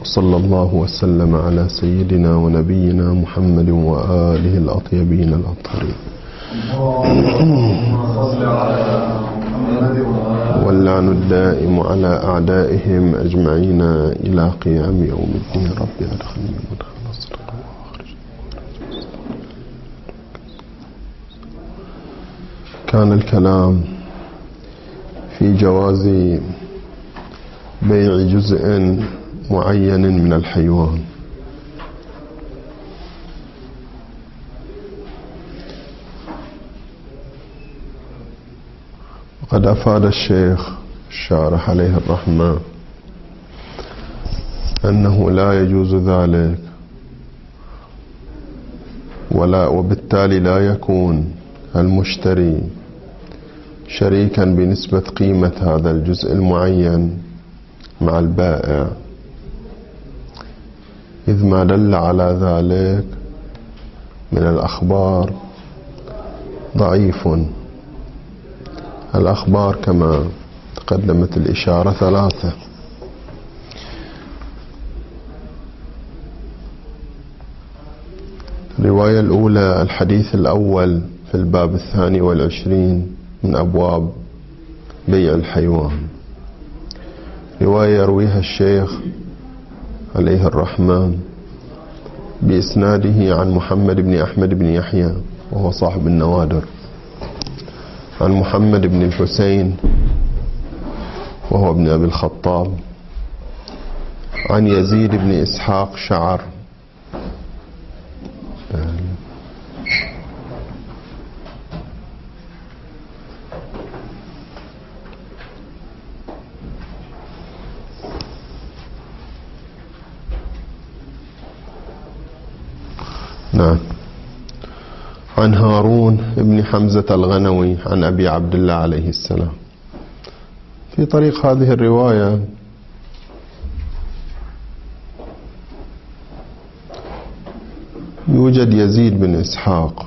وصلى الله وسلم على سيدنا ونبينا محمد وآله الأطيبين الأطهرين واللعن الدائم على أعدائهم أجمعين إلى قيام يوم الدين. رب أدخلني مدخل الصدق وأخرجني. كان الكلام في جواز بيع جزء معين من الحيوان، وقد أفاد الشيخ الشارح عليه الرحمة أنه لا يجوز ذلك، وبالتالي لا يكون المشتري شريكا بنسبة قيمة هذا الجزء المعين مع البائع، إذ ما دل على ذلك من الأخبار ضعيف. الأخبار كما تقدمت الإشارة 3. الرواية الأولى الحديث الأول في الباب 22 من أبواب بيع الحيوان، رواية يرويها الشيخ عليه الرحمن بإسناده عن محمد بن أحمد بن يحيى وهو صاحب النوادر، عن محمد بن الحسين وهو ابن أبي الخطاب، عن يزيد بن إسحاق شعر نعم، عن هارون بن حمزة الغنوي عن أبي عبد الله عليه السلام. في طريق هذه الرواية يوجد يزيد بن إسحاق،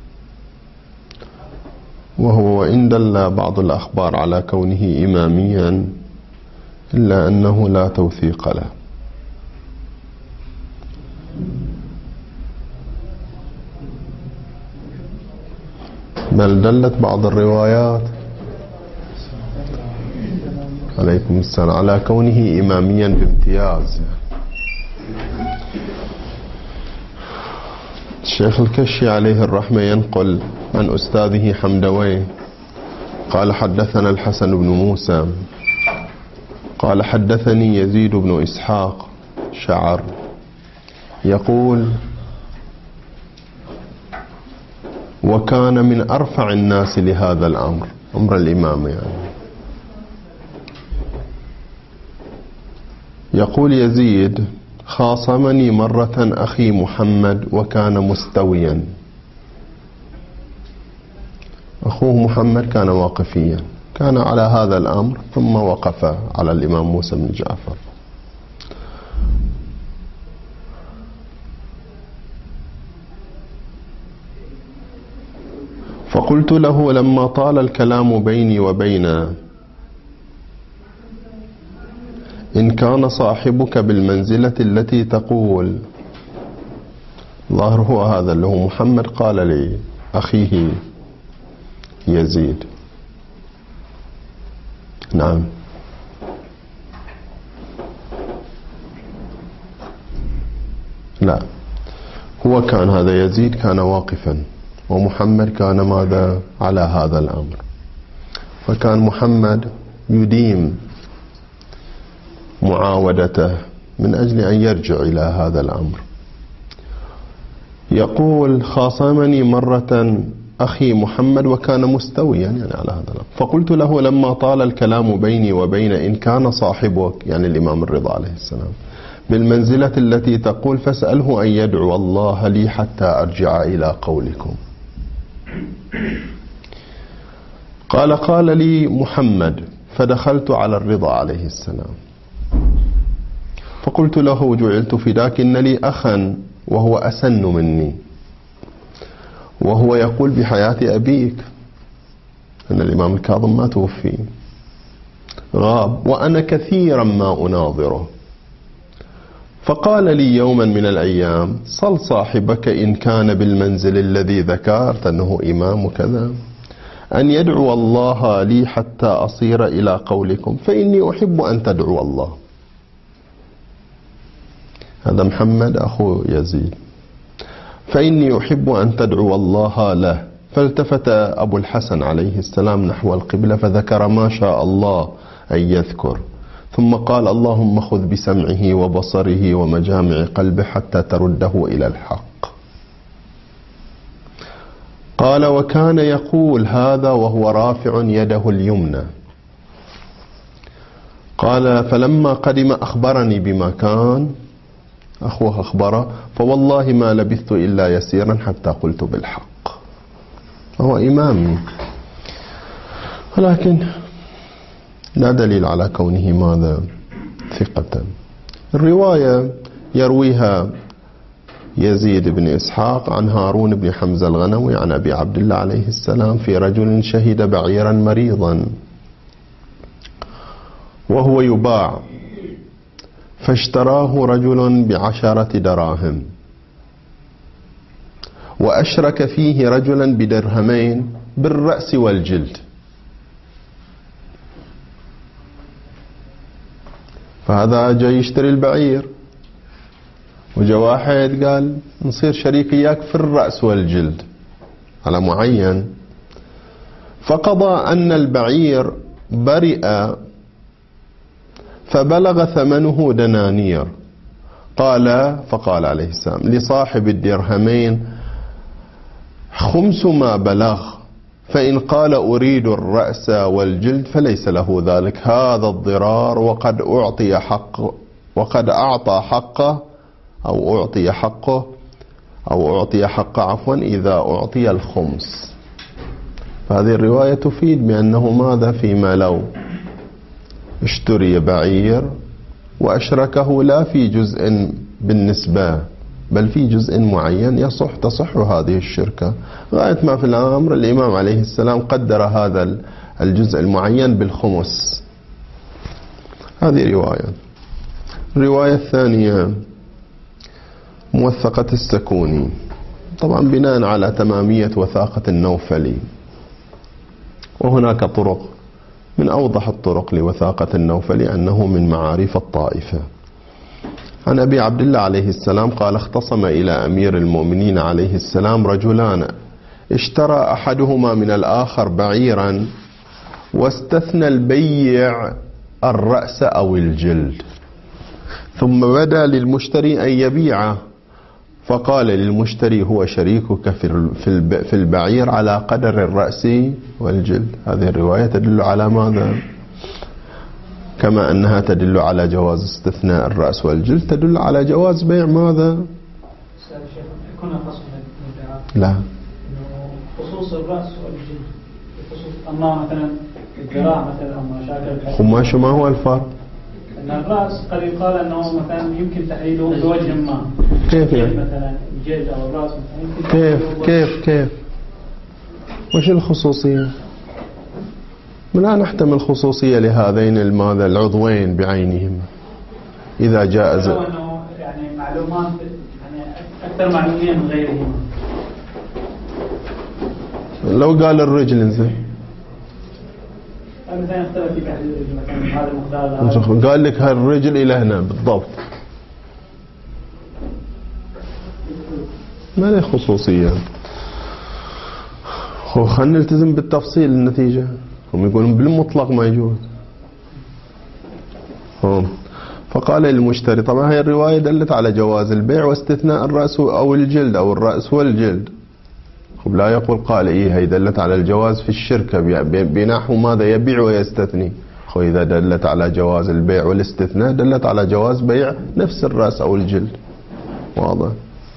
وهو وإن دل بعض الأخبار على كونه إماميا إلا أنه لا توثيق له، بل دلت بعض الروايات عليكم السلام على كونه إماميا بامتياز. الشيخ الكشي عليه الرحمة ينقل عن أستاذه حمدوي قال حدثنا الحسن بن موسى قال حدثني يزيد بن إسحاق شعر يقول وكان من أرفع الناس لهذا الأمر، أمر الإمام يعني. يقول يزيد خاصمني مرة أخي محمد وكان مستويا، أخوه محمد كان واقفيا، كان على هذا الأمر ثم وقف على الإمام موسى بن جعفر. فقلت له لما طال الكلام بيني وبينه إن كان صاحبك بالمنزلة التي تقول، ظاهر هو هذا اللي هو محمد قال لي أخيه يزيد. نعم، لا، هو كان هذا يزيد كان واقفا ومحمد كان ماذا على هذا الأمر، فكان محمد يديم معاودته من أجل أن يرجع إلى هذا الأمر. يقول خاصمني مرة أخي محمد وكان مستويا يعني على هذا الأمر، فقلت له لما طال الكلام بيني وبين إن كان صاحبك يعني الإمام الرضا عليه السلام بالمنزلة التي تقول فاسأله أن يدعو الله لي حتى أرجع إلى قولكم. قال لي محمد فدخلت على الرضا عليه السلام فقلت له جعلت فداك إن لي أخا وهو أسن مني، وهو يقول بحياة أبيك أن الإمام الكاظم ما توفي غاب وأنا كثيرا ما أناظره، فقال لي يوما من الأيام: صل صاحبك إن كان بالمنزل الذي ذكرت أنه إمام كذا أن يدعو الله لي حتى أصير إلى قولكم، فإني أحب أن تدعو الله. هذا محمد أخو يزيد. فإني أحب أن تدعو الله له. فالتفت أبو الحسن عليه السلام نحو القبلة فذكر ما شاء الله أن يذكر، ثم قال: اللهم خذ بسمعه وبصره ومجامع قلبه حتى ترده إلى الحق. قال: وكان يقول هذا وهو رافع يده اليمنى. قال: فلما قدم أخبرني بما كان، أخوه أخبره، فوالله ما لبثت إلا يسيرا حتى قلت بالحق. هو إمامي، ولكن لا دليل على كونه ماذا؟ ثقة. الرواية يرويها يزيد بن إسحاق عن هارون بن حمزة الغنوي عن أبي عبد الله عليه السلام في رجل شهد بعيرا مريضا وهو يباع، فاشتراه رجل ب10 دراهم، وأشرك فيه رجلا ب2 بالرأس والجلد. فهذا جاي يشتري البعير، وجاء واحد قال: نصير شريك إياك في الرأس والجلد على معين. فقضى أن البعير برئ فبلغ ثمنه دنانير. فقال عليه السلام لصاحب الدرهمين: خمس ما بلغ، فإن قال أريد الرأس والجلد فليس له ذلك، هذا الضرار، وقد أعطى حقه أو أعطي حقه عفوا إذا أعطي الخمس. فهذه الرواية تفيد بأنه ماذا؟ فيما لو اشتري بعير وأشركه لا في جزء بالنسبة بل في جزء معين تصح هذه الشركة. غاية ما في الأمر الإمام عليه السلام قدر هذا الجزء المعين بالخمس. هذه رواية. الرواية الثانية موثقة السكوني، طبعا بناء على تمامية وثاقة النوفلي، وهناك طرق، من أوضح الطرق لوثاقة النوفلي أنه من معارف الطائفة. عن أبي عبد الله عليه السلام قال: اختصم إلى أمير المؤمنين عليه السلام رجلان، اشترى أحدهما من الآخر بعيرا واستثنى البيع الرأس أو الجلد، ثم بدا للمشتري أن يبيعه، فقال للمشتري: هو شريكك في البعير على قدر الرأس والجلد. هذه الرواية تدل على ماذا؟ كما أنها تدل على جواز استثناء الرأس والجلد، تدل على جواز بيع ماذا؟ لا، خصوص الرأس والجلد، خصوص أما مثلا الذراع مثلا أو مشاكل خماش، ما هو الفرق؟ أن الرأس قد يقال أنه مثلا يمكن تحليله بوجه ما. كيف يعني؟ مثلا الجلد أو الرأس مثلا كيف وش الخصوصية؟ لا نحتمل خصوصية لهذين العضوين بعينهما إذا جاء يعني معلومات يعني أكثر معلومية من غيرهما. لو قال الرجل انزين مثلا يختلف في تحديد الرجل، مثلا هذا المقدار قال لك هالرجل إلى هنا بالضبط، ما له خصوصية. خلنا نلتزم بالتفصيل. النتيجة هم يقولون بالمطلق ما يجوز. فقال للمشتري، طبعا هي الرواية دلت على جواز البيع واستثناء الرأس أو الجلد أو الرأس والجلد، لا يقول قال هي دلت على الجواز في الشركة بنحو ماذا؟ يبيع ويستثني. إذا دلت على جواز البيع والاستثناء دلت على جواز بيع نفس الرأس أو الجلد. واضح.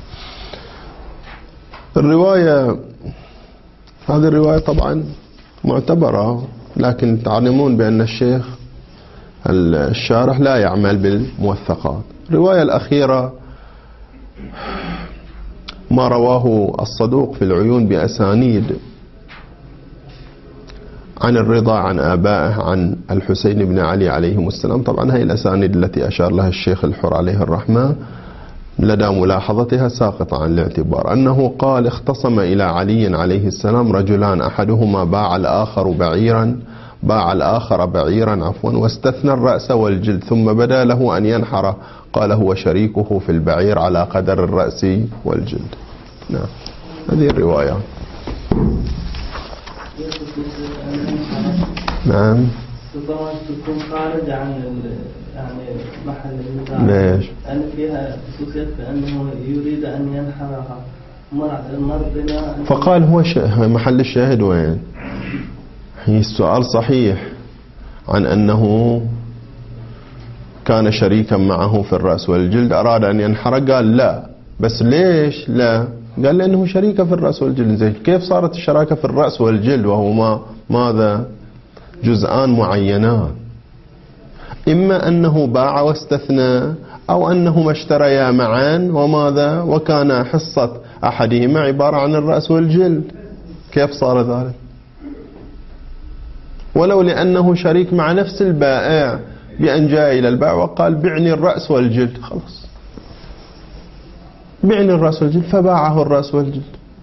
الرواية، هذه الرواية طبعا معتبرة، لكن تعلمون بأن الشيخ الشارح لا يعمل بالموثقات. الرواية الأخيرة ما رواه الصدوق في العيون بأسانيد عن الرضا عن آبائه عن الحسين بن علي عليهم السلام. طبعا هي الأسانيد التي أشار لها الشيخ الحر عليه الرحمة لدى ملاحظتها ساقطة عن الاعتبار، أنه قال اختصم إلى علي عليه السلام رجلان، أحدهما باع الآخر بعيرا واستثنى الرأس والجلد، ثم بدا له أن ينحر، قال هو شريكه في البعير على قدر الرأس والجلد. نعم هذه الرواية. نعم تكون خارج عن يعني محل النزاع. ليش؟ لأن فيها خصوصية بأنه يريد أن ينحرها مرضنا. فقال هو محل الشاهد وين؟ هي السؤال صحيح عن أنه كان شريكا معه في الرأس والجلد، أراد أن ينحر، قال لا. بس ليش لا؟ قال لأنه شريكة في الرأس والجلد. زين كيف صارت الشراكة في الرأس والجلد وهو ماذا؟ جزءان معينان، إما أنه باع واستثنى، أو أنهما اشتريا معا وماذا؟ وكان حصة أحدهما عبارة عن الرأس والجلد. كيف صار ذلك؟ ولو لأنه شريك مع نفس البائع بأن جاء إلى البائع وقال بعني الرأس والجلد، خلاص بعني الرأس والجلد، فباعه الرأس والجلد.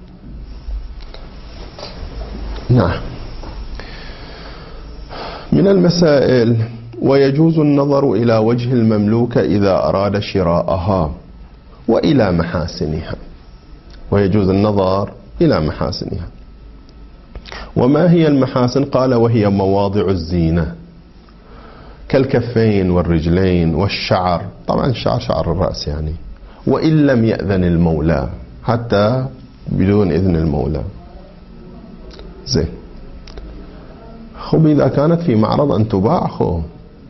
نعم. من المسائل: ويجوز النظر إلى وجه المملوكة إذا أراد شراءها وإلى محاسنها. ويجوز النظر إلى محاسنها. وما هي المحاسن؟ قال وهي مواضع الزينة كالكفين والرجلين والشعر. طبعا الشعر شعر الرأس يعني، وإن لم يأذن المولى، حتى بدون إذن المولى. زين. خب إذا كانت في معرض أن تباع، هو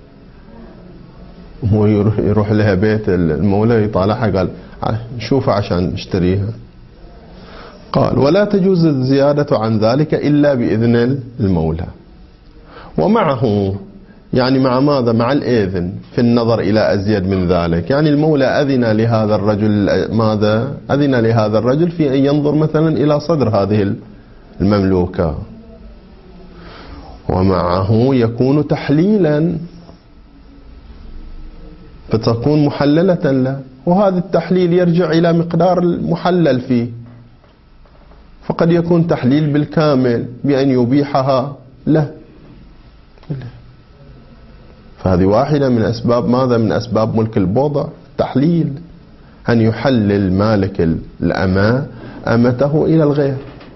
يروح لها بيت المولى يطالعها، قال نشوفها عشان نشتريها. قال ولا تجوز الزيادة عن ذلك إلا بإذن المولى. ومعه يعني مع ماذا؟ مع الإذن في النظر إلى أزيد من ذلك. يعني المولى أذن لهذا الرجل ماذا؟ أذن لهذا الرجل في أن ينظر مثلا إلى صدر هذه المملوكة، ومعه يكون تحليلا، فتكون محللة له، وهذا التحليل يرجع إلى مقدار المحلل فيه، فقد يكون تحليل بالكامل بأن يبيحها له. فهذه واحدة من أسباب ماذا؟ من أسباب ملك البضع، تحليل، أن يحلل مالك الأمة أمته إلى الغير.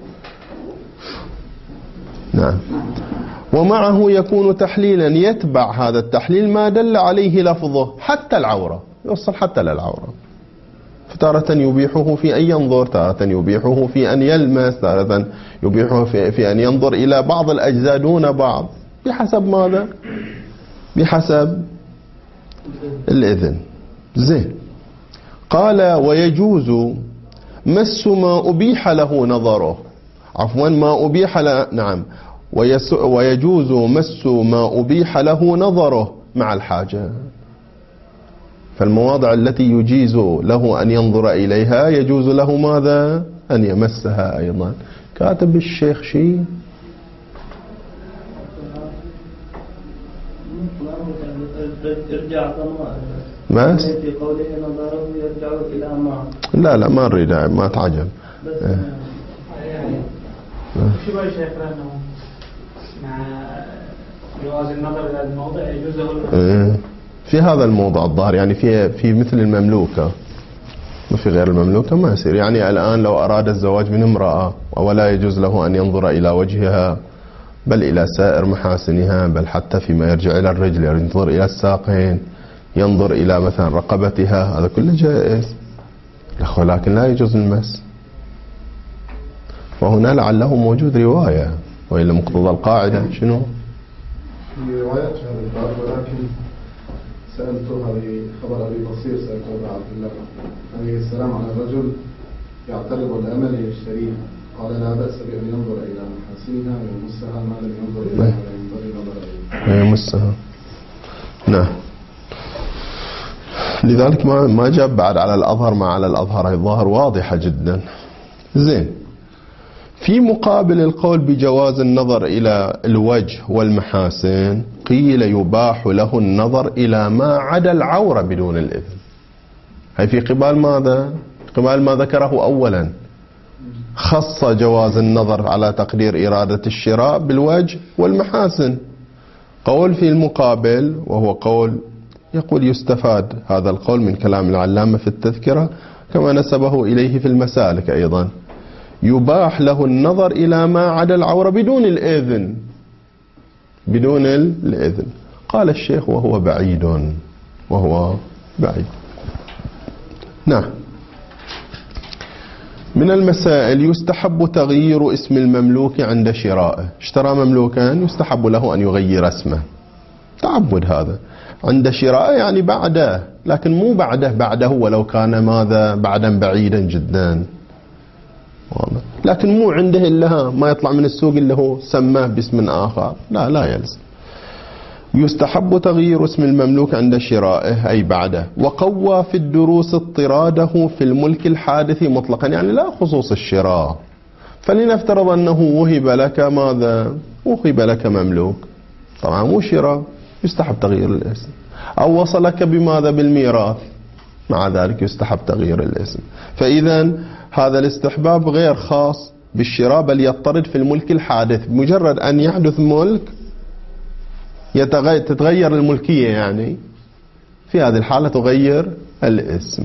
نعم. ومعه يكون تحليلا يتبع هذا التحليل ما دل عليه لفظه، حتى العورة، يوصل حتى للعورة. فتارة يبيحه في أن ينظر، تارة يبيحه في أن يلمس، تارة يبيحه في أن ينظر إلى بعض الأجزاء دون بعض، بحسب ماذا؟ بحسب الإذن. زين. قال ويجوز مس ما أبيح له نظره، عفوا ما أبيح له، نعم، ويجوز مس ما أبيح له نظره مع الحاجة. فالمواضع التي يجيز له أن ينظر إليها يجوز له ماذا؟ أن يمسها أيضا. كاتب الشيخ شيء بس في قوله نظره يرجع إلى لا ما نريد، ما تعجب. شو يا شيخ لأنه مع جواز النظر إلى الموضع يجوز له في هذا الموضع الظاهر، يعني في مثل المملوكة، ما في غير المملوكة ما يصير. يعني الآن لو أراد الزواج من امرأة ولا يجوز له أن ينظر إلى وجهها بل إلى سائر محاسنها، بل حتى فيما يرجع إلى الرجل ينظر إلى الساقين، ينظر إلى مثلا رقبتها، هذا كله جائز، ولكن لا يجوز المس. وهنا لعله موجود رواية، وإلا مقتضى القاعدة شنو؟ في روايات في هذا الباب، ولكن سألته هذه خبر أبي بصير، سألته أبا عبد الله عليه السلام عن الرجل يعترض الأمل يشتريها، قال لا بأس بأن ينظر إلى محاسنها ويمسها ما لم ينظر إلى ما يمسها. نعم. لذلك ما جاب بعد على الأظهر، ما على الأظهر، الظاهر واضحة جدا. زين. في مقابل القول بجواز النظر إلى الوجه والمحاسن قيل يباح له النظر إلى ما عدا العورة بدون الإذن. هي في قبال ماذا؟ قبال ما ذكره أولا، خص جواز النظر على تقدير إرادة الشراء بالوجه والمحاسن. قول في المقابل وهو قول يقول يستفاد هذا القول من كلام العلامة في التذكرة كما نسبه إليه في المسالك أيضا، يباح له النظر إلى ما عدا العورة بدون الإذن. بدون الإذن. قال الشيخ وهو بعيد، وهو بعيد. نعم. من المسائل يستحب تغيير اسم المملوك عند شرائه. اشترى مملوكا يستحب له أن يغير اسمه، تعبد هذا عند شرائه يعني بعده، لكن مو بعده ولو كان ماذا بعدا بعيدا جدا، لكن مو عنده إلا ما يطلع من السوق اللي هو سماه باسم آخر، لا يلزم. يستحب تغيير اسم المملوك عند شرائه أي بعده. وقوى في الدروس اضطراده في الملك الحادث مطلقا، يعني لا خصوص الشراء. فلنفترض أنه وهب لك ماذا؟ وهب لك مملوك، طبعا مو شراء، يستحب تغيير الاسم. أو وصلك بماذا؟ بالميراث، مع ذلك يستحب تغيير الاسم. فإذا هذا الاستحباب غير خاص بالشراء، بل يضطرد في الملك الحادث. مجرد أن يحدث ملك تتغير الملكية، يعني في هذه الحالة تغير الاسم.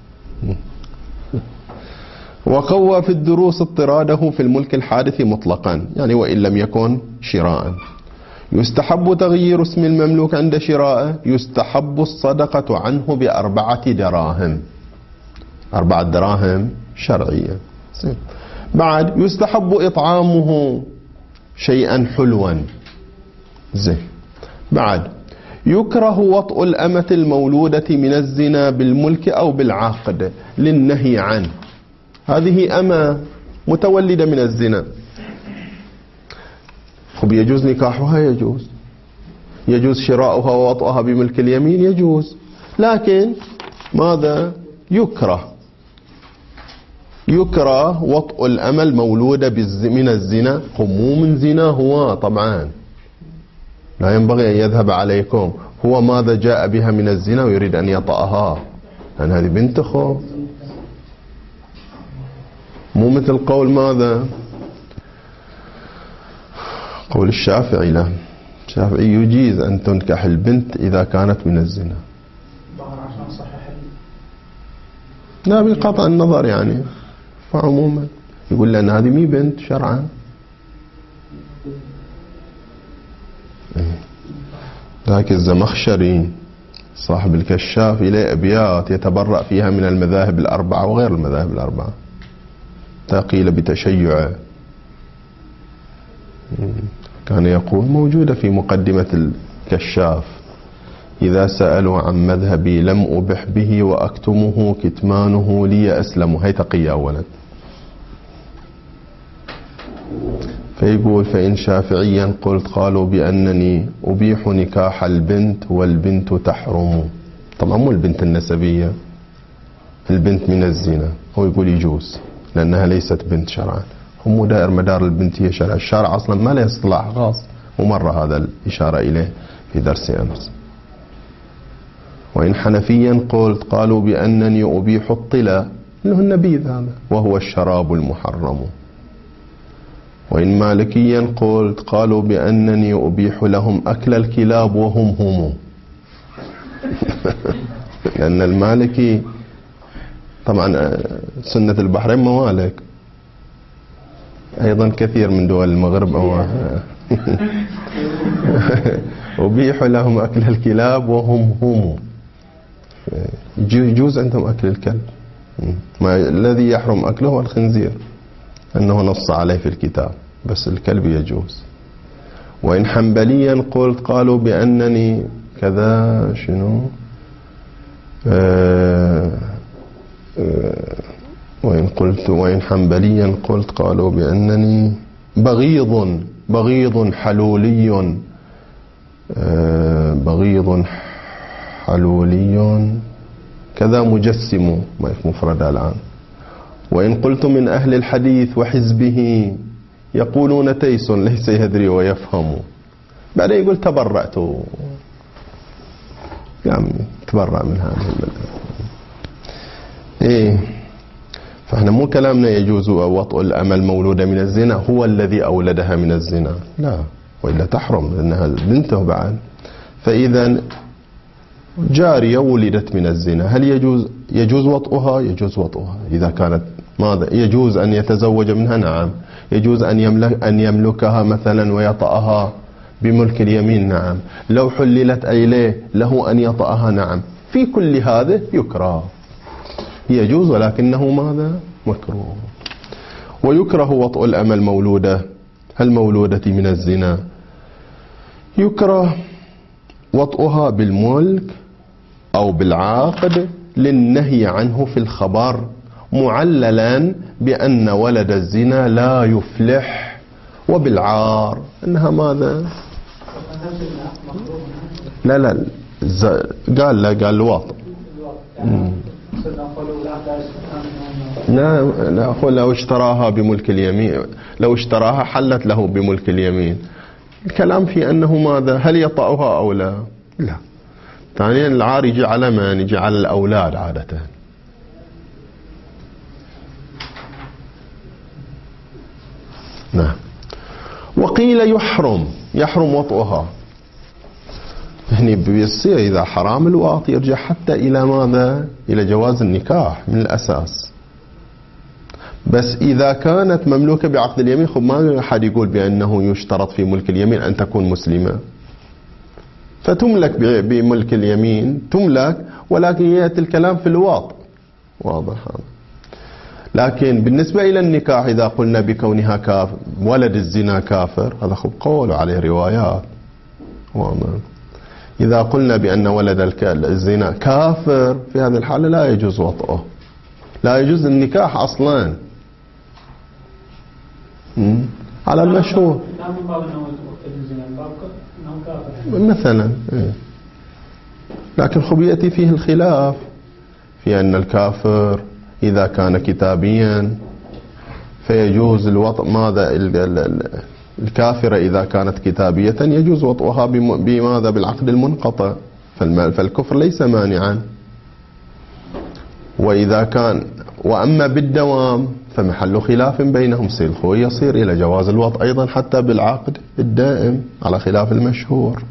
وقوى في الدروس اضطراده في الملك الحادث مطلقا، يعني وإن لم يكن شراء. يستحب تغيير اسم المملوك عند شرائه. يستحب الصدقة عنه ب4 دراهم، 4 دراهم شرعية. بعد يستحب إطعامه شيئا حلوا. بعد يكره وطء الأمة المولودة من الزنا بالملك أو بالعقد للنهي عنه. هذه أمة متولدة من الزنا، خب يجوز نكاحها؟ يجوز شراؤها ووطئها بملك اليمين؟ يجوز، لكن ماذا؟ يكره وطء الأمة المولودة من الزنا. مو من زنا هو طبعا، لا ينبغي أن يذهب عليكم، هو ماذا جاء بها من الزنا ويريد أن يطأها، لأن هذه بنت أخو. مو مثل قول ماذا؟ قول الشافعي، لا، الشافعي يجيز أن تنكح البنت إذا كانت من الزنا، لا بقطع النظر يعني، فعموما يقول لأن هذه مي بنت شرعا. ذاك الزمخشري صاحب الكشاف إليه أبيات يتبرأ فيها من المذاهب الأربعة وغير المذاهب الأربعة، تقيل بتشيعه. كان يقول موجودة في مقدمة الكشاف: إذا سألوا عن مذهبي لم أبح به وأكتمه كتمانه لي أسلم. هي تقية أولا. فيقول: فإن شافعيا قلت قالوا بأنني أبيح نكاح البنت والبنت تحرم. طبعا مو البنت النسبية، البنت من الزنا. هو يقول يجوز لأنها ليست بنت شرعا. هم دائر مدار البنتية شرعا، الشارع أصلا ما له اصطلاح خاص، ومر هذا الإشارة إليه في درس أمس. وإن حنفيا قلت قالوا بأنني أبيح الطلا، اللي هو النبيذ هذا، وهو الشراب المحرم. وإن مالكيا قلت قالوا بأنني أبيح لهم أكل الكلاب وهم هم لأن المالكي طبعا سنة البحرين موالك، أيضا كثير من دول المغرب أبيح لهم أكل الكلاب وهم هم. يجوز عندهم أكل الكلب، ما الذي يحرم أكله هو الخنزير، أنه نص عليه في الكتاب، بس الكلب يجوز. وإن حنبليا قلت قالوا بأنني كذا شنو وإن حنبليا قلت قالوا بأنني بغيض حلولي بغيض حلولي كذا مجسم، ما مفرد الآن. وإن قلت من أهل الحديث وحزبه يقولون تيس ليس يدري ويفهم، بعدين يقول تبرأت، يعني تبرأ من هذه إيه. فاحنا مو كلامنا يجوز وطء الأمة المولودة من الزنا هو الذي أولدها من الزنا، لا، وإلا تحرم لأنها بنته بعد. فإذا جارية ولدت من الزنا، هل يجوز وطئها؟ يجوز وطئها إذا كانت ماذا؟ يجوز أن يتزوج منها، نعم. يجوز أن يملكها مثلا ويطأها بملك اليمين، نعم. لو حللت إليه له أن يطأها، نعم. في كل هذا يكره، يجوز ولكنه ماذا؟ مكروه. ويكره وطء الأمة المولودة من الزنا، يكره وطئها بالملك أو بالعقد للنهي عنه في الخبر، معللا بأن ولد الزنا لا يفلح، وبالعار أنها ماذا؟ لا قال الوطء. لا أقول لو اشتراها بملك اليمين، لو اشتراها حلت له بملك اليمين. الكلام في أنه ماذا؟ هل يطأها أو لا؟ لا. ثانيا العار يجي على من؟ يجي على الأولاد عادة. نعم. وقيل يحرم وطئها. هني بيصير إذا حرام الوطء يرجع حتى إلى ماذا؟ إلى جواز النكاح من الأساس. بس إذا كانت مملوكة بعقد اليمين، خب ما أحد يقول بأنه يشترط في ملك اليمين أن تكون مسلمة، فتملك بملك اليمين، تملك، ولكن يأتي الكلام في الواطء، واضح هذا. لكن بالنسبة إلى النكاح إذا قلنا بكونها كافر، ولد الزنا كافر، هذا خب قول عليه روايات، واضح. إذا قلنا بأن ولد الزنا كافر، في هذه الحالة لا يجوز وطئه، لا يجوز النكاح أصلا على المشهور مثلا. لكن خب يأتي فيه الخلاف في أن الكافر إذا كان كتابيا فيجوز الوطء، ماذا؟ الكافرة إذا كانت كتابية يجوز وطئها بماذا؟ بالعقد المنقطع، فالكفر ليس مانعا. وإذا كان وأما بالدوام فمحل خلاف بينهم، يصير إلى جواز الوطء أيضا حتى بالعقد الدائم على خلاف المشهور.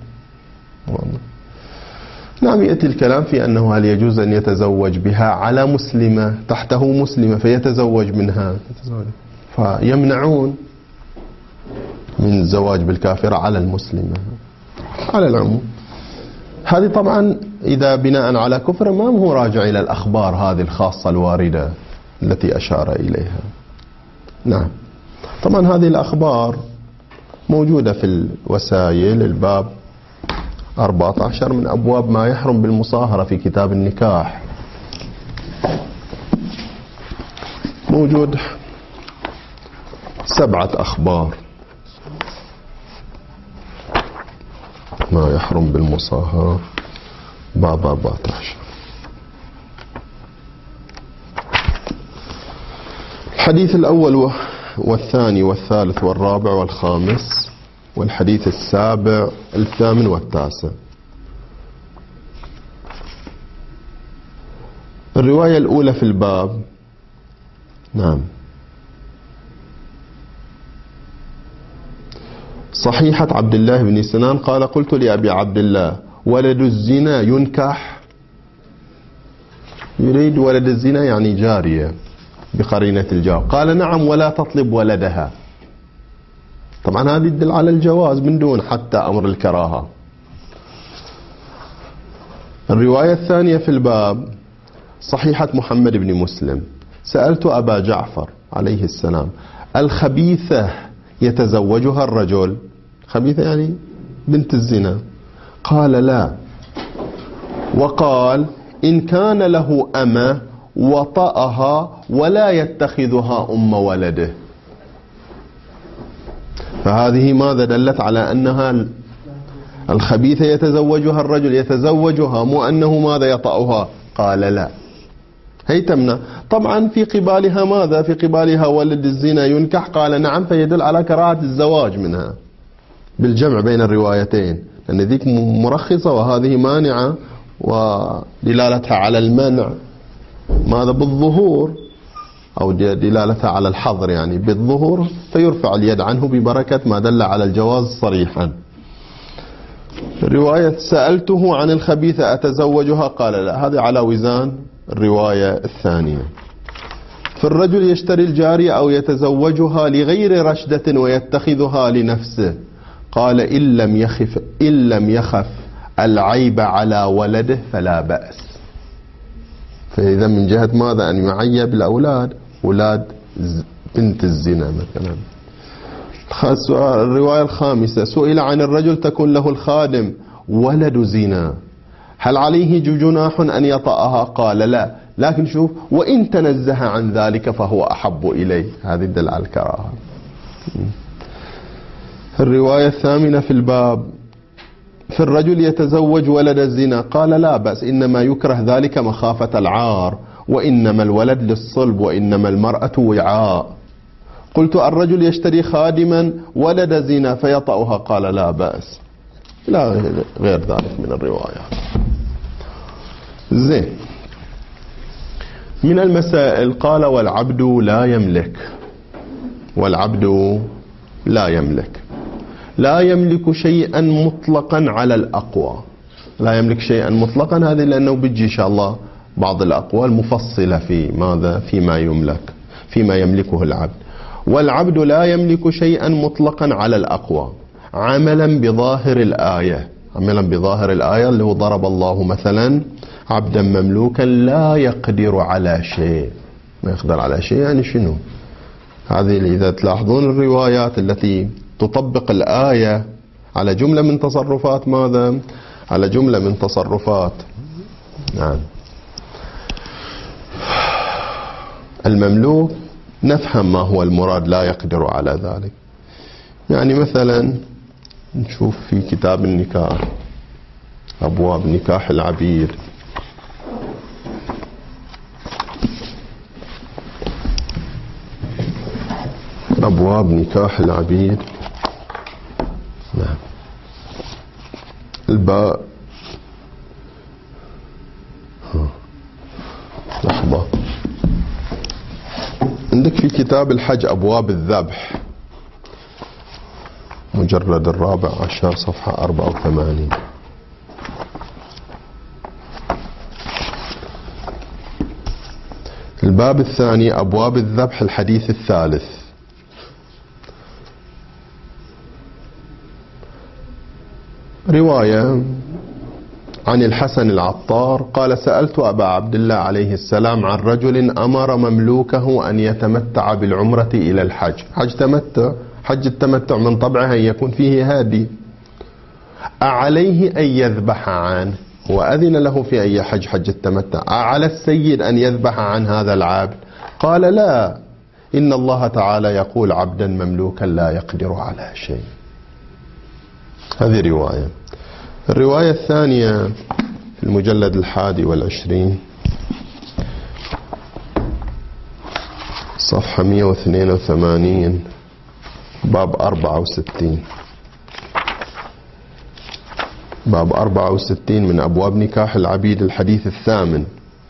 نعم. يأتي الكلام في أنه هل يجوز أن يتزوج بها على مسلمة، تحته مسلمة فيتزوج منها، فيمنعون من الزواج بالكافرة على المسلمة على العموم. هذه طبعا إذا بناء على كفر ما هو راجع إلى الأخبار هذه الخاصة الواردة التي أشار إليها. نعم. طبعا هذه الأخبار موجودة في الوسائل، الباب 14 من أبواب ما يحرم بالمصاهرة في كتاب النكاح، موجود 7 أخبار ما يحرم بالمصاهرة، باب 14. الحديث الأول والثاني والثالث والرابع والخامس، والحديث السابع الثامن والتاسع. الرواية الأولى في الباب، نعم، صحيحة عبد الله بن سنان قال: قلت لأبي عبد الله: ولد الزنا ينكح؟ يريد ولد الزنا يعني جارية بقرينة الجواب. قال: نعم، ولا تطلب ولدها. طبعا هذه يدل على الجواز من دون حتى أمر الكراهة. الرواية الثانية في الباب صحيحة محمد بن مسلم: سألت أبا جعفر عليه السلام: الخبيثة يتزوجها الرجل؟ خبيثة يعني بنت الزنا. قال: لا. وقال: إن كان له أمة وطأها ولا يتخذها أم ولده. فهذه ماذا دلت على أنها الخبيثة يتزوجها الرجل، يتزوجها، مو أنه ماذا يطأها. قال: لا. هي تمنع. طبعا في قبالها ماذا؟ في قبالها ولد الزنا ينكح، قال نعم، فيدل على كراهة الزواج منها بالجمع بين الروايتين، لأن ذيك مرخصة وهذه مانعة، ودلالتها على المنع ماذا؟ بالظهور، أو دلالتها على الحظر يعني بالظهور، فيرفع اليد عنه ببركة ما دل على الجواز صريحا. رواية سألته عن الخبيثة أتزوجها؟ قال لا. هذا على وزان الرواية الثانية. في الرجل يشتري الجارية أو يتزوجها لغير رشدة ويتخذها لنفسه، قال إن لم يخف العيب على ولده فلا بأس. فإذا من جهة ماذا؟ أن يعيب الأولاد، أولاد بنت الزنا مثلا. الرواية الخامسة سئل عن الرجل تكون له الخادم ولد زنا، هل عليه جناح أن يطأها؟ قال لا، لكن شوف، وإن تنزه عن ذلك فهو أحب إليه. هذه الدل على الكراهة. الرواية الثامنة في الباب في الرجل يتزوج ولد الزنا، قال لا بأس، إنما يكره ذلك مخافة العار، وإنما الولد للصلب، وإنما المرأة وعاء. قلت الرجل يشتري خادما ولد زنا فيطأها، قال لا بأس، لا غير ذلك من الروايات. زين. من المسائل قال والعبد لا يملك، والعبد لا يملك، لا يملك شيئا مطلقا على الأقوى. لا يملك شيئا مطلقا، هذه لأنه بيجي إن شاء الله بعض الأقوال مفصلة في ماذا؟ فيما يملك، فيما يملكه العبد. والعبد لا يملك شيئا مطلقا على الأقوى عملا بظاهر الآية، عملا بظاهر الآية اللي هو ضرب الله مثلا عبدا مملوكا لا يقدر على شيء. ما يقدر على شيء يعني شنو؟ هذه إذا تلاحظون الروايات التي تطبق الآية على جملة من تصرفات ماذا؟ على جملة من تصرفات نعم المملوك، نفهم ما هو المراد لا يقدر على ذلك. يعني مثلا نشوف في كتاب النكاح أبواب نكاح العبيد، أبواب نكاح العبيد. نعم. الباء لحظة، عندك في كتاب الحج أبواب الذبح مجرد 14 صفحة 84. الباب الثاني أبواب الذبح الحديث الثالث. رواية عن الحسن العطار قال سألت أبا عبد الله عليه السلام عن رجل أمر مملوكه أن يتمتع بالعمرة إلى الحج. حج التمتع من طبعه أن يكون فيه هادي، أعليه أن يذبح عنه؟ وأذن له في أي حج التمتع. أعلى السيد أن يذبح عن هذا العبد؟ قال لا، إن الله تعالى يقول عبدا مملوكا لا يقدر على شيء. هذه رواية. الرواية الثانية في المجلد 21 صفحة 182 باب 64، باب 64 من أبواب نكاح العبيد الحديث الثامن.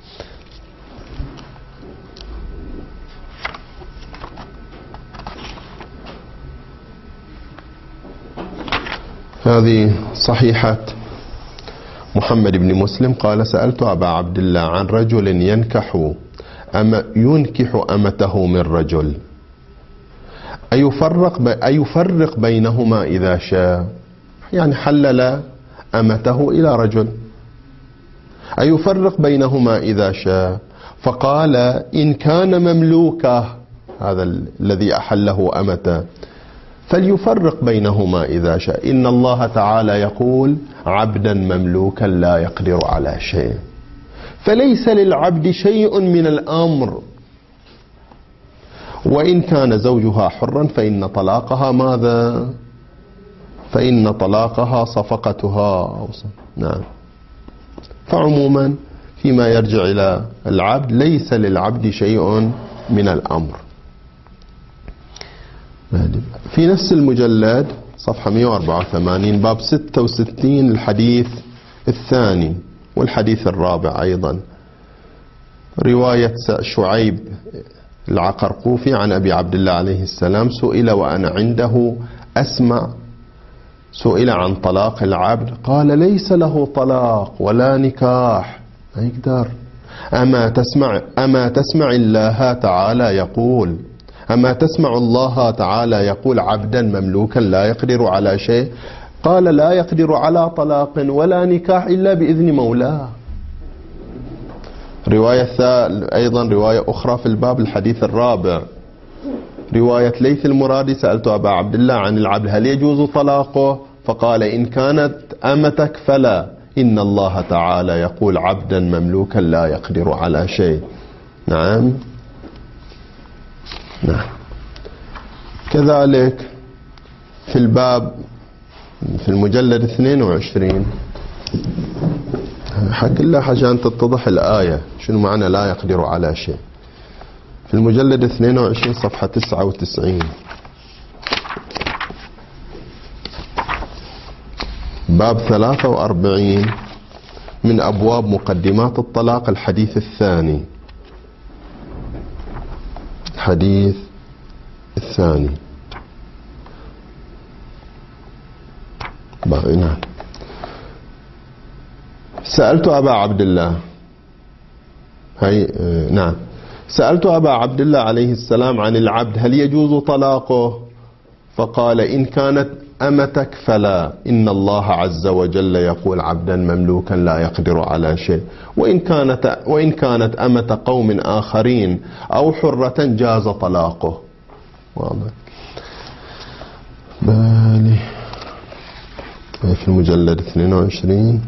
هذه صحيحة محمد بن مسلم قال سألت أبا عبد الله عن رجل ينكح أمته من رجل، أيفرق بينهما إذا شاء؟ يعني حلل أمته إلى رجل، أيفرق بينهما إذا شاء؟ فقال إن كان مملوكه، هذا الذي أحله أمته، فليفرق بينهما إذا شاء. إن الله تعالى يقول عبدا مملوكا لا يقدر على شيء، فليس للعبد شيء من الأمر. وإن كان زوجها حرا فإن طلاقها ماذا؟ فإن طلاقها صفقتها. نعم. فعموما فيما يرجع إلى العبد ليس للعبد شيء من الأمر. في نفس المجلد صفحة 184 باب 66 الحديث الثاني والحديث الرابع أيضا، رواية شعيب العقرقوفي عن أبي عبد الله عليه السلام: سئل وأنا عنده أسمع، سئل عن طلاق العبد قال: ليس له طلاق ولا نكاح، ما يقدر. أما تسمع الله تعالى يقول، أما تسمع الله تعالى يقول: عبدا مملوكا لا يقدر على شيء، قال: لا يقدر على طلاق ولا نكاح إلا بإذن مولاه. أيضا رواية أخرى في الباب الحديث الرابع، رواية ليث المرادي: سألت أبا عبد الله عن العبد هل يجوز طلاقه؟ فقال: إن كانت أمتك فلا، إن الله تعالى يقول: عبدا مملوكا لا يقدر على شيء. نعم. كذلك في الباب في المجلد 22 كلها عشان تتضح الآية شنو معنى لا يقدر على شيء. في المجلد 22 صفحة 99 باب 43 من أبواب مقدمات الطلاق الحديث الثاني، الحديث الثاني. نعم. سألت أبا عبد الله سألت أبا عبد الله عليه السلام عن العبد هل يجوز طلاقه؟ فقال: إن كانت أمتك فلا، إن الله عز وجل يقول: عبدا مملوكا لا يقدر على شيء، وإن كانت أمة قوم آخرين أو حرة جاز طلاقه. واضح. بالي في المجلد 22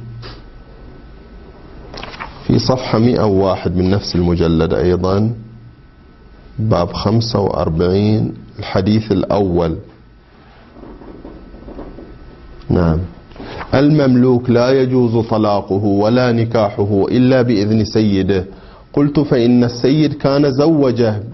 في صفحة 101 من نفس المجلد أيضا باب 45 الحديث الأول. نعم. المملوك لا يجوز طلاقه ولا نكاحه إلا بإذن سيده. قلت: فإن السيد كان زوجه،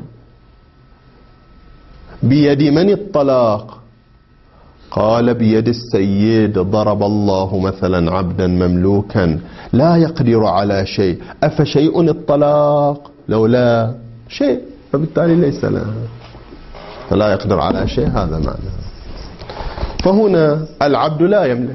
بيد من الطلاق؟ قال: بيد السيد. ضرب الله مثلا عبدا مملوكا لا يقدر على شيء، أفشيء الطلاق؟ لولا شيء فبالتالي ليس له، فلا يقدر على شيء، هذا معنى. فهنا العبد لا يملك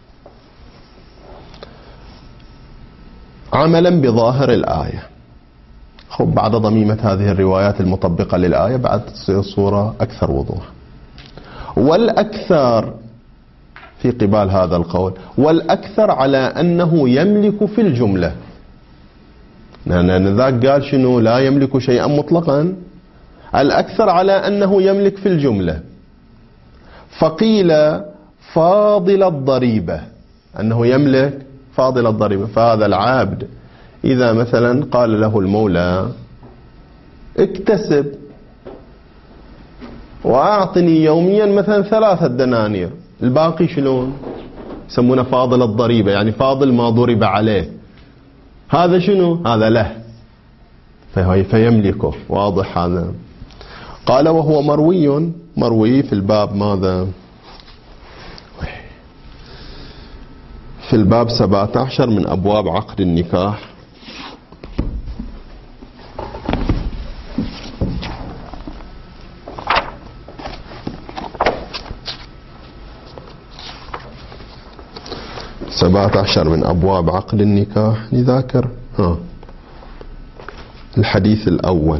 عملا بظاهر الآية. بعد ضميمة هذه الروايات المطبقة للآية بعد تصير الصورة أكثر وضوح. والأكثر في قبال هذا القول، والأكثر على أنه يملك في الجملة، لأن ذاك قال شنو؟ لا يملك شيئا مطلقا. الأكثر على أنه يملك في الجملة. فقيل فاضل الضريبة، أنه يملك فاضل الضريبة. فهذا العبد إذا مثلا قال له المولى: اكتسب وأعطني يوميا مثلا 3 دنانير، الباقي شلون؟ يسمونه فاضل الضريبة، يعني فاضل ما ضرب عليه. هذا شنو؟ هذا له، فيملكه. واضح هذا؟ قال: وهو مروي في الباب ماذا؟ في الباب 17 من أبواب عقد النكاح. من أبواب عقد النكاح نذاكر الحديث الأول.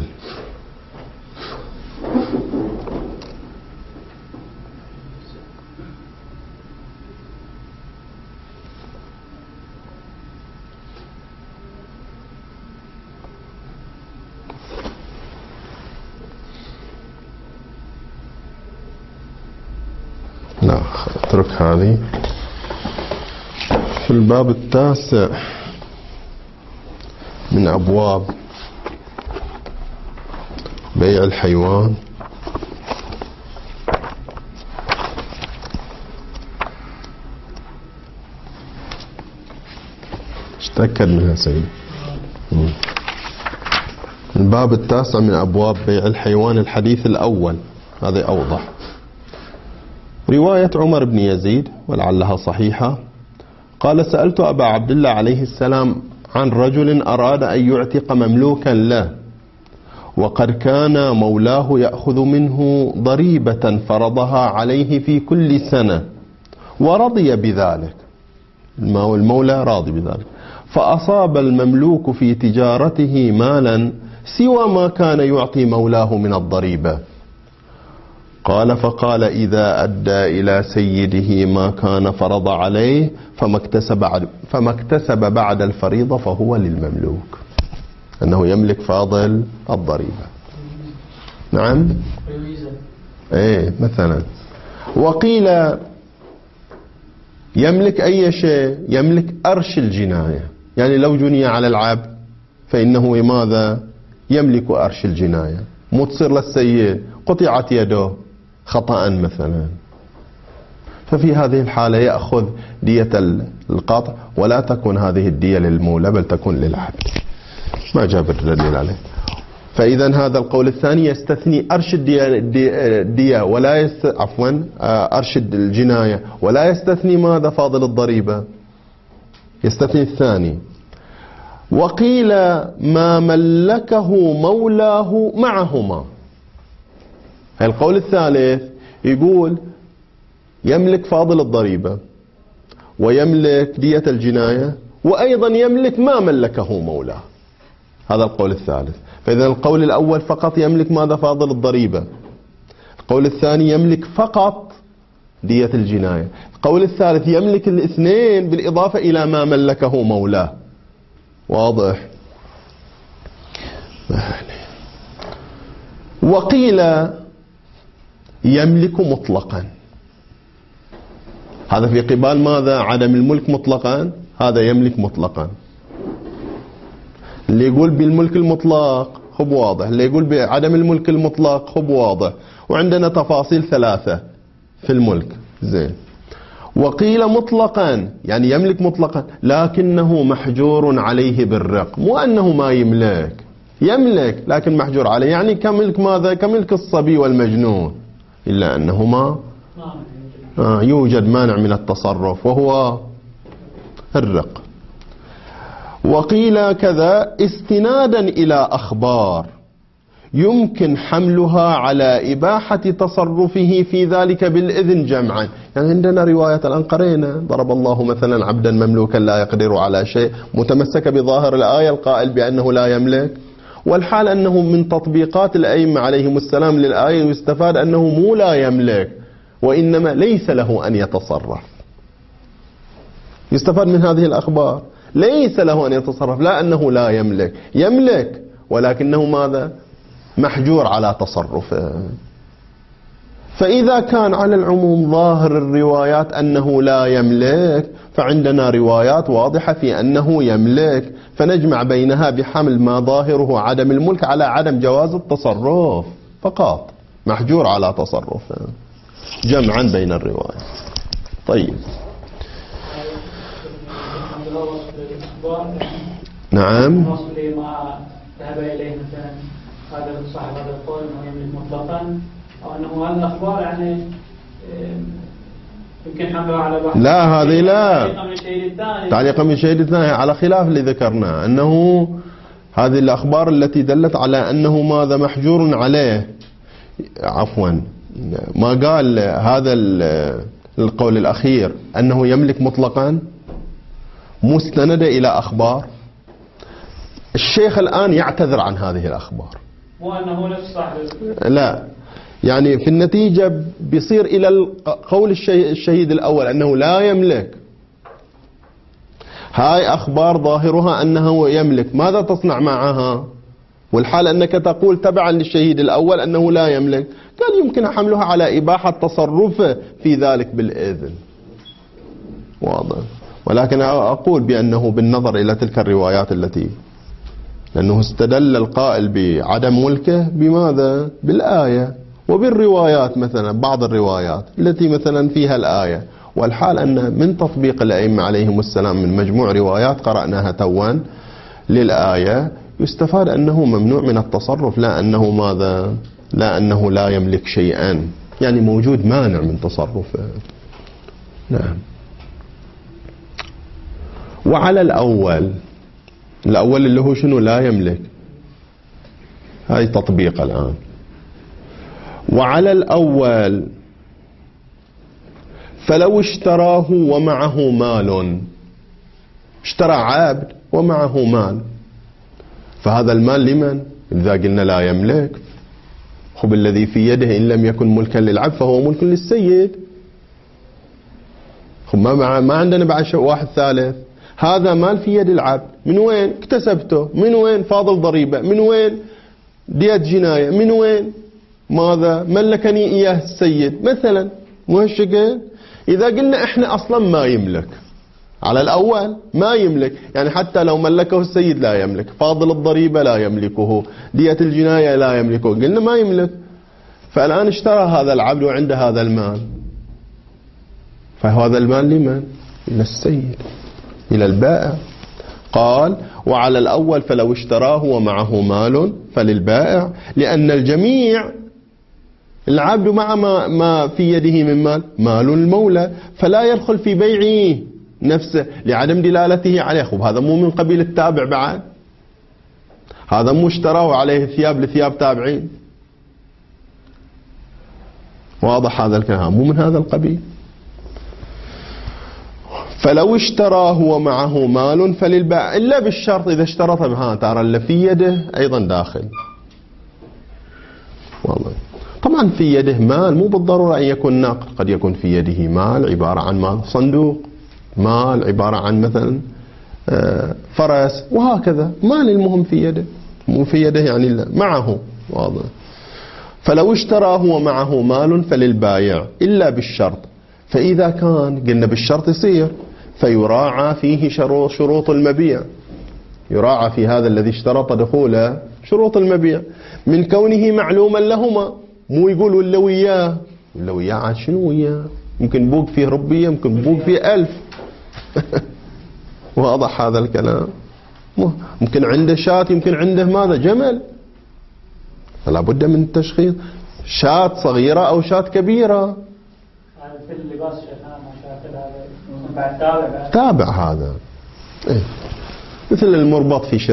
لا اترك هذه. في الباب 9 من أبواب بيع الحيوان. اشتكت منها سيد. الباب التاسع من أبواب بيع الحيوان، الحديث الأول، هذا أوضح. رواية عمر بن يزيد ولعلها صحيحة، قال: سألت أبا عبد الله عليه السلام عن رجل أراد أن يعتق مملوكا له، وقد كان مولاه يأخذ منه ضريبة فرضها عليه في كل سنة، ورضي بذلك، المولى راضي بذلك، فأصاب المملوك في تجارته مالا سوى ما كان يعطي مولاه من الضريبة. قال: فقال: إذا أدى إلى سيده ما كان فرض عليه فما اكتسب بعد الفريضة فهو للمملوك، أنه يملك فاضل الضريبة. نعم، إيه مثلا. وقيل يملك أي شيء، يملك أرش الجناية، يعني لو جني على العبد فإنه ماذا؟ يملك أرش الجناية. مو تصير للسيد قطعت يده خطأ مثلا، ففي هذه الحالة يأخذ دية القطع، ولا تكون هذه الدية للمولى بل تكون للعبد. ما جاب الدليل عليه. فإذا هذا القول الثاني يستثني أرش الدية ولا أرش الجناية، ولا يستثني ماذا؟ فاضل الضريبة، يستثني الثاني. وقيل ما ملكه مولاه معهما. القول الثالث يقول يملك فاضل الضريبة ويملك دية الجناية وأيضا يملك ما ملكه مولاه، هذا القول الثالث. فإذا القول الأول فقط يملك ماذا؟ فاضل الضريبة. القول الثاني يملك فقط دية الجناية. القول الثالث يملك الاثنين بالإضافة إلى ما ملكه مولاه. واضح؟ وقيل يملك مطلقا، هذا في قبال ماذا؟ عدم الملك مطلقا، هذا يملك مطلقا. اللي يقول بالملك المطلق خب واضح، اللي يقول بعدم الملك المطلق خب واضح. وعندنا تفاصيل ثلاثة في الملك. زين. وقيل مطلقا، يعني يملك مطلقا لكنه محجور عليه بالرق، مو أنه ما يملك لكن محجور عليه، يعني كملك ماذا؟ كملك الصبي والمجنون، إلا أنه ما يوجد مانع من التصرف وهو الرق. وقيل كذا استنادا إلى أخبار يمكن حملها على إباحة تصرفه في ذلك بالإذن جمعا. يعني عندنا رواية الآن قرينا: ضرب الله مثلا عبدا مملوكا لا يقدر على شيء، متمسك بظاهر الآية القائل بأنه لا يملك، والحال أنه من تطبيقات الأئمة عليهم السلام للآية يستفاد أنه مو لا يملك، وإنما ليس له أن يتصرف. يستفاد من هذه الأخبار ليس له أن يتصرف، لا أنه لا يملك ولكنه ماذا؟ محجور على تصرفه. فإذا كان على العموم ظاهر الروايات أنه لا يملك، فعندنا روايات واضحة في أنه يملك، فنجمع بينها بحمل ما ظاهره عدم الملك على عدم جواز التصرف فقط، محجور على تصرفه، جمعا بين الروايات. طيب. نعم. ما ذهب إليه مثلا هذا صاحب هذا القول أنه يملك مطلقا، أو أنه هذه الأخبار يعني يمكن حملها على بعض. لا، هذه لا تعليقا من الشهيد الثاني، على خلاف اللي ذكرناه، أنه هذه الأخبار التي دلت على أنه ماذا؟ محجور عليه. ما قال هذا القول الأخير أنه يملك مطلقا مستند إلى أخبار. الشيخ الآن يعتذر عن هذه الأخبار، مو أنه نفس صاحب، لا، يعني في النتيجة بيصير إلى قول الشهيد الأول أنه لا يملك. هاي أخبار ظاهرها أنه يملك، ماذا تصنع معها؟ والحال أنك تقول تبعا للشهيد الأول أنه لا يملك، قال يمكن حملها على إباحة تصرفه في ذلك بالإذن. واضح. ولكن أقول بأنه بالنظر إلى تلك الروايات التي، لأنه استدل القائل بعدم ملكه بماذا؟ بالآية وبالروايات، مثلا بعض الروايات التي مثلا فيها الآية، والحال أن من تطبيق الأئمة عليهم السلام من مجموع روايات قرأناها توان للآية يستفاد أنه ممنوع من التصرف، لا أنه ماذا؟ لا أنه لا يملك شيئا، يعني موجود مانع من تصرفه. نعم. وعلى الأول اللي هو شنو؟ لا يملك. هاي تطبيق الآن. وعلى الأول فلو اشتراه ومعه مال، اشترى عبد ومعه مال، فهذا المال لمن؟ إذا قلنا لا يملك، خب الذي في يده إن لم يكن ملكا للعبد فهو ملك للسيد. خب ما عندنا بعد واحد ثالث. هذا مال في يد العبد، من وين اكتسبته؟ من وين فاضل ضريبة؟ من وين دية جناية؟ من وين ماذا ملكني إياه السيد مثلا؟ مو هالشكل. إذا قلنا إحنا أصلا ما يملك، على الأول ما يملك، يعني حتى لو ملكه السيد لا يملك، فاضل الضريبة لا يملكه، دية الجناية لا يملكه، قلنا ما يملك. فالآن اشترى هذا العبد وعنده هذا المال، فهذا المال لمن؟ إلى السيد، إلى البائع. قال وعلى الأول فلو اشتراه ومعه مال فللبائع، لأن الجميع العبد مع ما في يده من مال المولى، فلا يدخل في بيعه نفسه لعدم دلالته عليه. خب هذا مو من قبيل التابع بعد، هذا مو اشتراه عليه ثياب لثياب تابعين. واضح هذا الكلام؟ مو من هذا القبيل. فلو اشتراه ومعه مال فللبائع، إلا بالشرط إذا اشترط بها ترى اللي في يده أيضا داخل. والله طبعا في يده مال مو بالضرورة أن يكون نقد، قد يكون في يده مال عبارة عن مال صندوق، مال عبارة عن مثلا فرس، وهكذا مال المهم في يده، مو في يده يعني لا معه. واضح. فلو اشتراه ومعه مال فللبايع إلا بالشرط. فإذا كان قلنا بالشرط يصير، فيراعى فيه شروط المبيع، يراعى في هذا الذي اشترط دخوله شروط المبيع من كونه معلوما لهما. مو يقول ولا وياه، ولا وياه عاد شنو وياه؟ ممكن بوق فيه ربية، ممكن بوق فيه 1000. واضح هذا الكلام؟ ممكن عنده شاة، يمكن عنده ماذا؟ جمل. فلا بد من التشخيص، شاة صغيرة أو شاة كبيرة. في اللباس شيخنا مشاكل هذا بعد تابع تابع هذا. إيه؟ مثل المربط في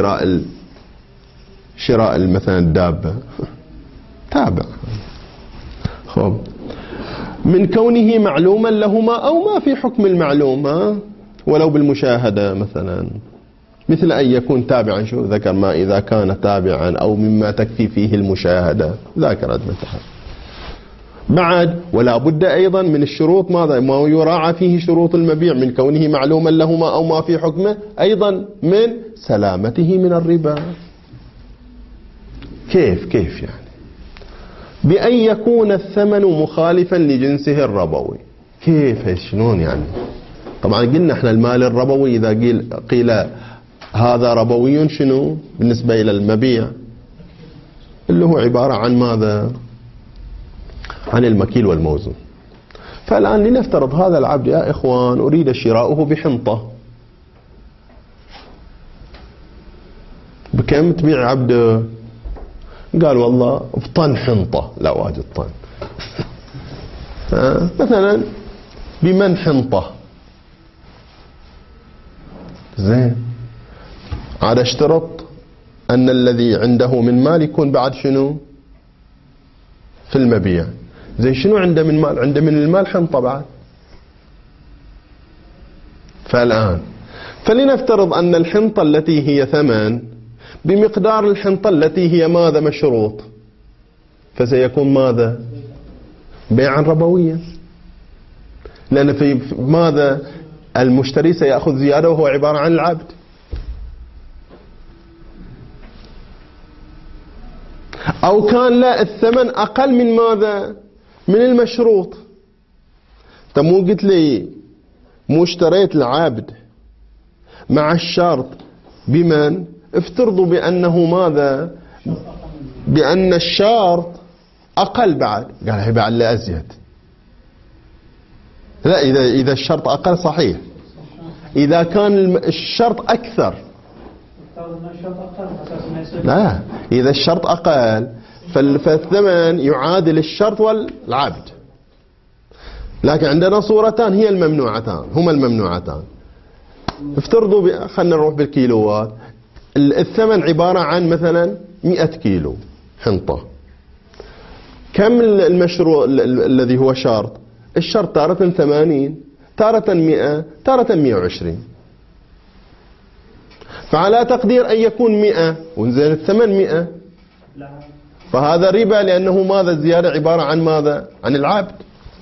شراء مثلا الدابة تابع. خب من كونه معلوما لهما أو ما في حكم المعلوم، ولو بالمشاهدة مثلا، مثل أن يكون تابعا. شو ذكر؟ ما إذا كان تابعا أو مما تكفي فيه المشاهدة، ذكرت مثلا. بعد ولا بد أيضا من الشروط ماذا؟ ما يراعى فيه شروط المبيع من كونه معلوما لهما أو ما في حكمه، أيضا من سلامته من الربا. كيف يعني؟ بأن يكون الثمن مخالفا لجنسه الربوي. كيف شلون يعني؟ طبعا قلنا احنا المال الربوي إذا قيل هذا ربوي شنو بالنسبة إلى المبيع؟ اللي هو عبارة عن ماذا؟ عن المكيل والموزون. فالآن لنفترض هذا العبد يا إخوان أريد شراؤه بحنطة، بكم تبيع عبده؟ قال والله بطن حنطة. لا واجد طن. مثلا بمن حنطة؟ زين، عاد اشترط أن الذي عنده من مال يكون بعد شنو في المبيع. زي شنو عنده من مال؟ عنده من المال حنطة بعد. فالآن فلنفترض أن الحنطة التي هي ثمن بمقدار الحنطة التي هي ماذا؟ مشروط، فسيكون ماذا؟ بيعا ربويا، لأن في ماذا؟ المشتري سيأخذ زيادة وهو عبارة عن العبد. أو كان لا الثمن أقل من ماذا؟ من المشروط. طب مو قلت لي مو اشتريت العبد مع الشرط بمن؟ افترضوا بأنه ماذا؟ بأن الشرط أقل بعد. قال هي بعد لا أزيد. لا، إذا الشرط أقل صحيح. إذا كان الشرط أكثر لا، إذا الشرط أقل فالثمن يعادل الشرط والعبد. لكن عندنا صورتان هي الممنوعتان، هما الممنوعتان. افترضوا خلنا نروح بالكيلوات. الثمن عبارة عن مثلا 100 كيلو حنطة. كم المشروع الذي هو شرط؟ الشرط تارة 80، تارة 100، تارة 120. فعلى تقدير أن يكون 100 ونزل الثمن 100، فهذا ربا، لأنه ماذا؟ الزيادة عبارة عن ماذا؟ عن العبد.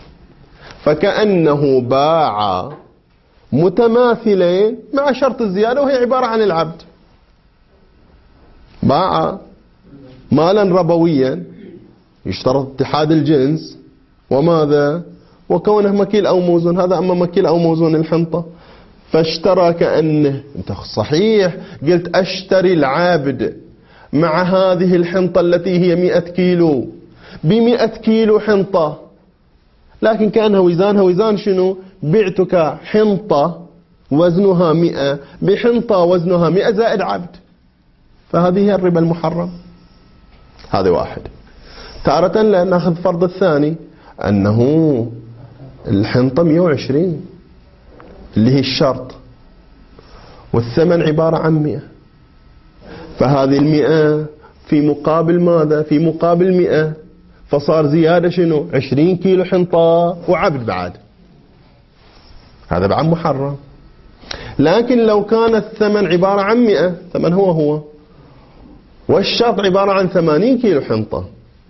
فكأنه باع متماثلين مع شرط الزيادة وهي عبارة عن العبد. باع مالا ربويا يشترط اتحاد الجنس وماذا؟ وكونه مكيل أو موزون. هذا أما مكيل أو موزون الحنطة، فاشترى كأنه انت صحيح قلت أشتري العابد مع هذه الحنطة التي هي 100 كيلو ب100 كيلو حنطة، لكن كأنها وزانها وزان شنو؟ بعتك حنطة وزنها 100 بحنطة وزنها 100 زائد عبد. فهذه هي الربا المحرم. هذا واحد. تارة لا ناخذ فرض الثاني أنه الحنطة 120 اللي هي الشرط، والثمن عبارة عن 100، فهذه 100 في مقابل ماذا؟ في مقابل 100، فصار زيادة شنو؟ 20 كيلو حنطة وعبد بعد. هذا بعد محرم. لكن لو كان الثمن عبارة عن 100، ثمن هو والشرط عبارة عن 80 كيلو حنطة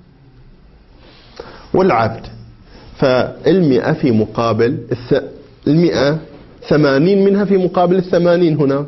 والعبد، فال100 في مقابل 100 80 منها في مقابل 80 هنا،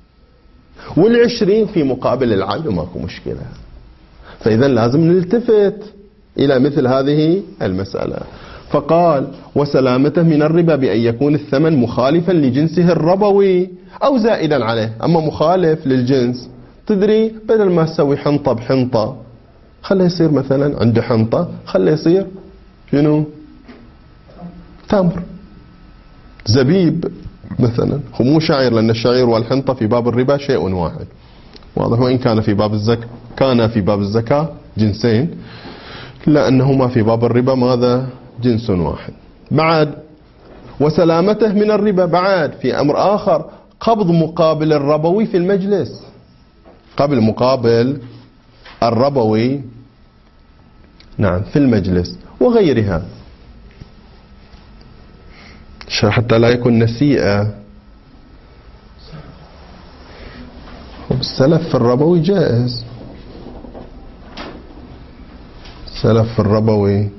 وال20 في مقابل العبد، وماكو مشكلة. فإذا لازم نلتفت إلى مثل هذه المسألة. فقال وسلامته من الربا بأن يكون الثمن مخالفا لجنسه الربوي أو زائدا عليه. أما مخالف للجنس، تدري بدل ما تسوي حنطة بحنطة خليه يصير مثلا عنده حنطة خليه يصير شنو؟ تمر، زبيب مثلا. هو مو شعير، لأن الشعير والحنطة في باب الربا شيء واحد، واضح. وإن كان في باب الزكاة جنسين، لأنهما في باب الربا ماذا؟ جنس واحد. بعد وسلامته من الربا، بعد في أمر آخر، قبض مقابل الربوي في المجلس. قبل مقابل الربوي نعم في المجلس وغيرها، حتى لا يكون نسيئة. السلف في الربوي جائز، السلف في الربوي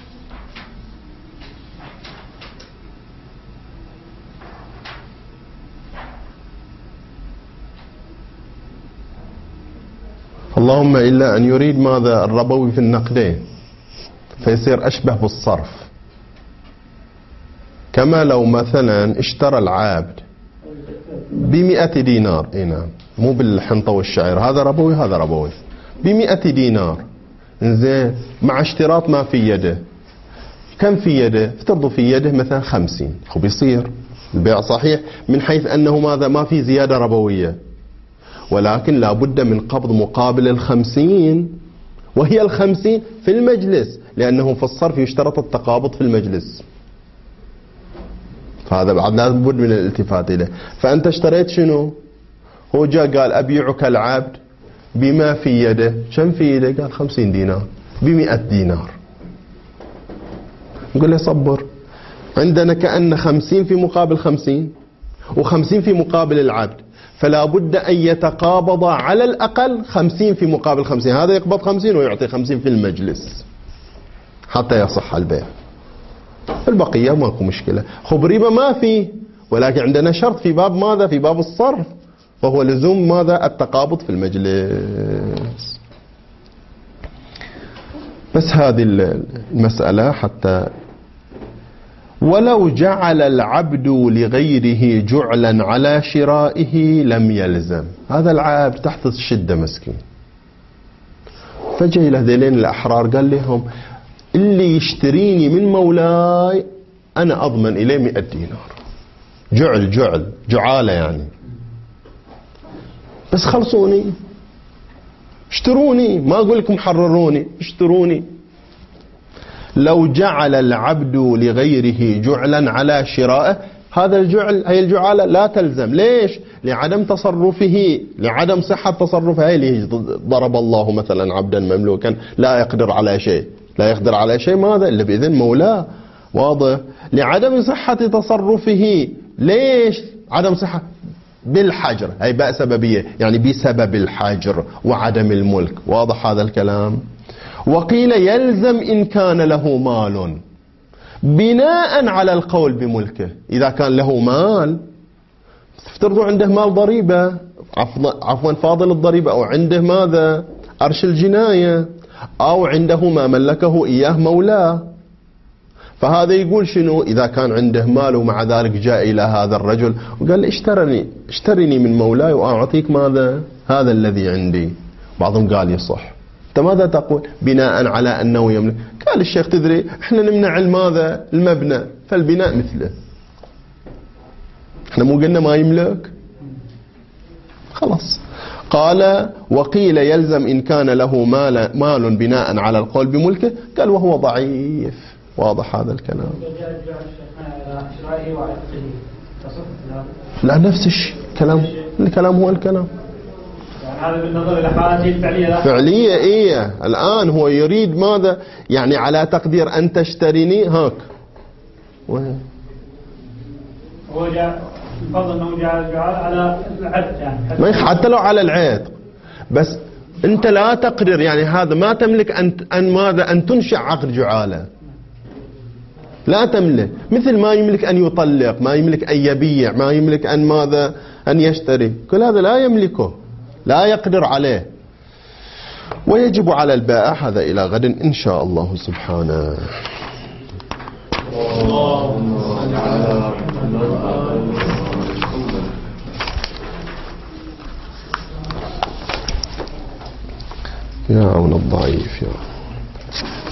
اللهم إلا أن يريد ماذا؟ الربوي في النقدين، فيصير أشبه بالصرف. كما لو مثلا اشترى العابد ب100 دينار، نعم، مو بالحنطة والشعير، هذا ربوي هذا ربوي، ب100 دينار، إنزين، مع اشتراط ما في يده. كم في يده؟ افترضوا في يده مثلا 50، هو بيصير البيع صحيح من حيث أنه ماذا؟ ما في زيادة ربوية، ولكن لا بد من قبض مقابل 50، وهي 50 في المجلس، لأنه في الصرف يشترط التقابض في المجلس. فهذا بعد لا بد من الالتفات إليه. فأنت اشتريت شنو؟ هو جاء قال أبيعك العبد بما في يده. كم في يده؟ قال 50 دينار ب100 دينار. نقول له صبر، عندنا كأن 50 في مقابل 50 و50 في مقابل العبد، فلا بد أن يتقابض على الأقل 50 في مقابل 50. هذا يقبض 50 ويعطي 50 في المجلس حتى يصح البيع. البقية ماكو مشكلة. خبريبة ما فيه، ولكن عندنا شرط في باب ماذا؟ في باب الصرف، وهو لزوم ماذا؟ التقابض في المجلس. بس هذه المسألة حتى ولو جعل العبد لغيره جعلا على شرائه لم يلزم. هذا العبد تحت الشدة مسكين، فجأة له ذيلين الأحرار قال لهم اللي يشتريني من مولاي أنا أضمن إليه 100 دينار. جعالة يعني. بس خلصوني، اشتروني، ما أقول لكم حرروني، اشتروني. لو جعل العبد لغيره جعلا على شرائه، هذا الجعل، هي الجعالة لا تلزم. ليش؟ لعدم تصرفه، لعدم صحة تصرفه. هي اللي ضرب الله مثلا عبدا مملوكا لا يقدر على شيء، لا يقدر على شيء، ماذا؟ إلا بإذن مولاه. واضح؟ لعدم صحة تصرفه. ليش عدم صحة؟ بالحجر، هي باء سببية، يعني بسبب الحجر وعدم الملك. واضح هذا الكلام؟ وقيل يلزم إن كان له مال بناء على القول بملكه. إذا كان له مال، تفترضوا عنده مال ضريبة، عفوا فاضل الضريبة، أو عنده ماذا؟ أرش الجناية، أو عنده ما ملكه إياه مولاه. فهذا يقول شنو؟ إذا كان عنده مال ومع ذلك جاء إلى هذا الرجل وقال اشترني من مولاي وأعطيك ماذا؟ هذا الذي عندي. بعضهم قال يصح. أنت ماذا تقول؟ بناء على أنه يملك. قال الشيخ تدري احنا نمنع ماذا؟ المبنى، فالبناء مثله. احنا مو قلنا ما يملك؟ خلاص. قال وقيل يلزم إن كان له مال بناء على القول بملكه. قال وهو ضعيف. واضح هذا الكلام؟ لا، نفس الكلام، الكلام هو الكلام. هذا بالنظر إلى حالته الفعلية. فعلية إيه؟ الآن هو يريد ماذا؟ يعني على تقدير أن تشتريني هاك. هو جاء الفضل أنه جعل على العتق، يعني ما حتى لو على العتق، بس أنت لا تقدر، يعني هذا ما تملك أن ماذا؟ أن تنشئ عقد جعالة. لا تملك، مثل ما يملك أن يطلق، ما يملك أن يبيع، ما يملك أن ماذا؟ أن يشتري. كل هذا لا يملكه، لا يقدر عليه. ويجب على البائع. هذا إلى غد إن شاء الله سبحانه. يا عون الضعيف يا